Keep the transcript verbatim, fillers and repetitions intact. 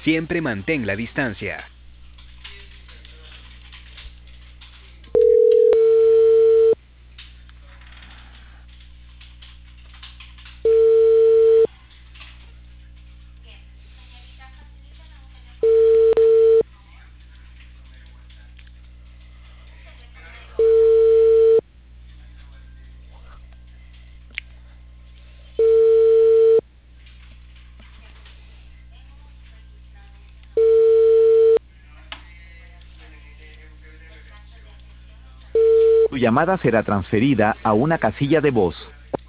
Siempre mantén la distancia. Tu llamada será transferida a una casilla de voz.